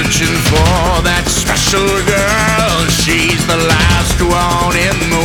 searching for that special girl. She's the last one in the